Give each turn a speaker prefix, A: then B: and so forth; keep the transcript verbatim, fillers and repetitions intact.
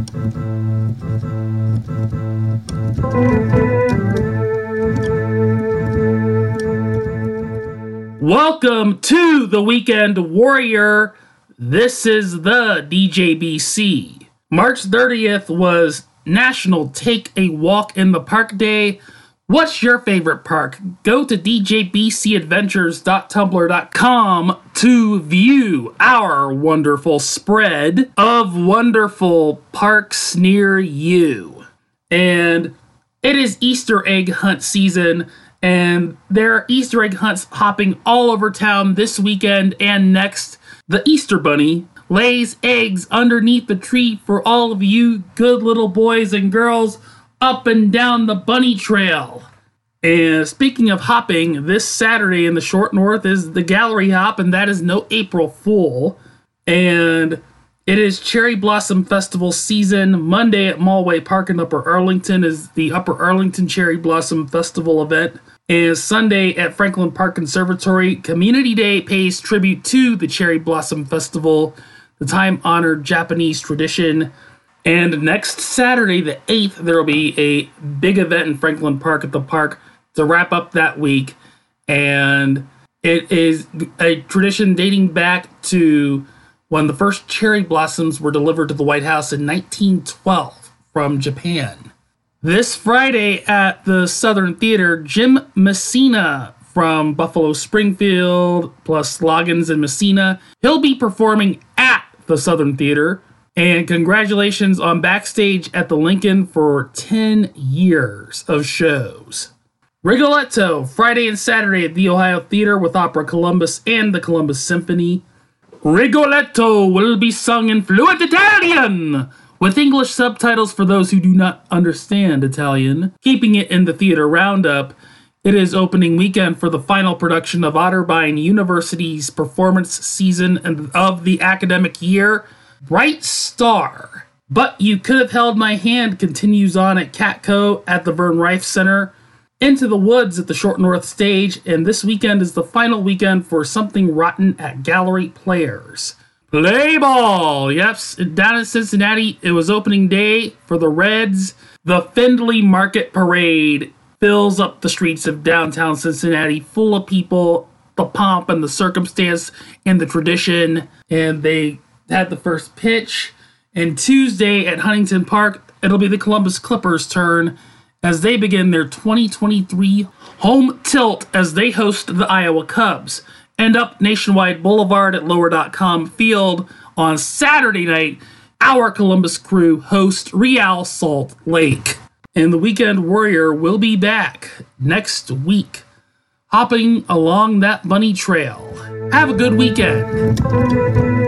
A: Welcome to the Weekend Warrior. This is the D J B C. March thirtieth was National Take a Walk in the Park Day. What's your favorite park? Go to d j b c adventures dot tumblr dot com to view our wonderful spread of wonderful parks near you. And it is Easter egg hunt season, and there are Easter egg hunts hopping all over town this weekend and next. The Easter Bunny lays eggs underneath the tree for all of you good little boys and girls up and down the bunny trail. And speaking of hopping, this Saturday in the Short North is the Gallery Hop, and that is no April Fool. And it is Cherry Blossom Festival season. Monday at Mallway Park in Upper Arlington is the Upper Arlington Cherry Blossom Festival event. And Sunday at Franklin Park Conservatory, Community Day pays tribute to the Cherry Blossom Festival, the time-honored Japanese tradition. And next Saturday, the eighth, there will be a big event in Franklin Park at the park to wrap up that week. And it is a tradition dating back to when the first cherry blossoms were delivered to the White House in nineteen twelve from Japan. This Friday at the Southern Theater, Jim Messina from Buffalo Springfield, plus Loggins and Messina, he'll be performing at the Southern Theater. And congratulations on Backstage at the Lincoln for ten years of shows. Rigoletto, Friday and Saturday at the Ohio Theater with Opera Columbus and the Columbus Symphony. Rigoletto will be sung in fluent Italian, with English subtitles for those who do not understand Italian. Keeping it in the theater roundup, it is opening weekend for the final production of Otterbein University's performance season of the academic year, Bright Star. But You Could Have Held My Hand continues on at Catco at the Vern Rife Center, Into the Woods at the Short North Stage, and this weekend is the final weekend for Something Rotten at Gallery Players. Play ball! Yep, down in Cincinnati, it was opening day for the Reds. The Findlay Market Parade fills up the streets of downtown Cincinnati, full of people, the pomp and the circumstance and the tradition, and they had the first pitch. And Tuesday at Huntington Park, it'll be the Columbus Clippers' turn as they begin their twenty twenty-three home tilt as they host the Iowa Cubs. And up Nationwide Boulevard at Lower dot com Field on Saturday night, our Columbus crew host Real Salt Lake. And the Weekend Warrior will be back next week, hopping along that bunny trail. Have a good weekend.